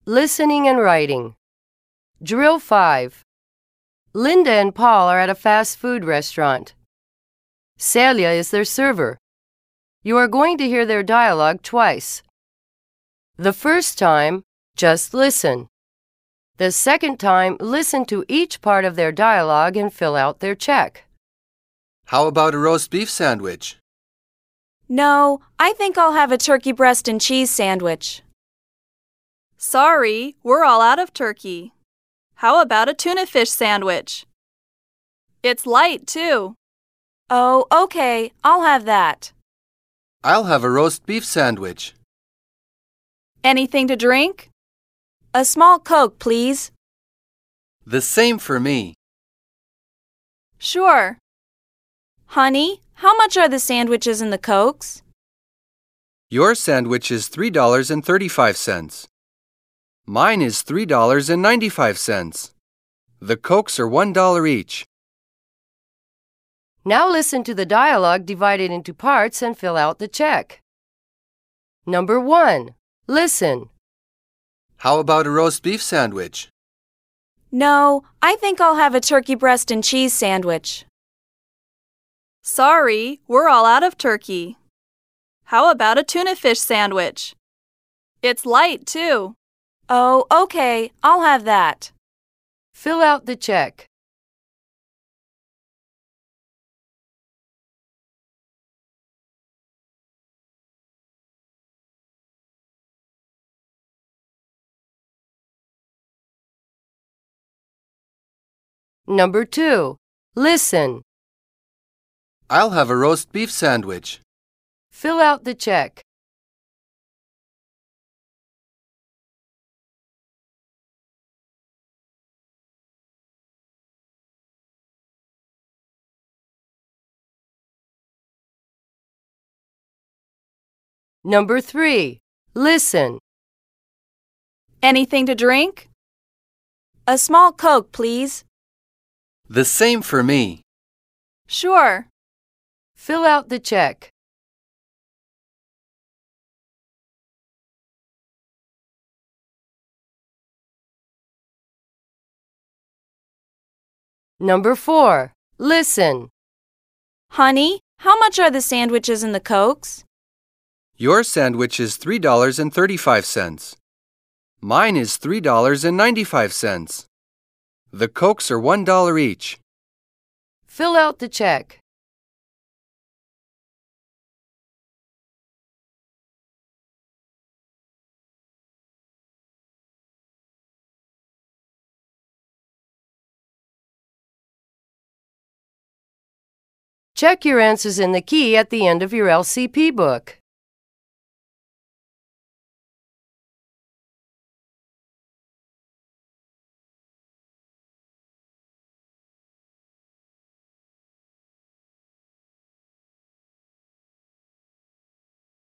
Listening and writing. Drill 5. Linda and Paul are at a fast food restaurant. Celia is their server. You are going to hear their dialogue twice. The first time, just listen. The second time, listen to each part of their dialogue and fill out their check. How about a roast beef sandwich? No, I think I'll have a turkey breast and cheese sandwich. Sorry, we're all out of turkey. How about a tuna fish sandwich? It's light, too. Oh, okay, I'll have that. I'll have a roast beef sandwich. Anything to drink? A small Coke, please. The same for me. Sure. Honey, how much are the sandwiches and the Cokes? Your sandwich is $3.35. Mine is $3.95. The Cokes are $1 each. Now listen to the dialogue divided into parts and fill out the check. Number 1. Listen. How about a roast beef sandwich? No, I think I'll have a turkey breast and cheese sandwich. Sorry, we're all out of turkey. How about a tuna fish sandwich? It's light, too. Oh, okay, I'll have that. Fill out the check. Number 2. Listen. I'll have a roast beef sandwich. Fill out the check. Number 3. Listen. Anything to drink? A small Coke, please. The same for me. Sure. Fill out the check. Number 4. Listen. Honey, how much are the sandwiches and the Cokes? Your sandwich is $3.35. Mine is $3.95. The Cokes are $1 each. Fill out the check. Check your answers in the key at the end of your LCP book.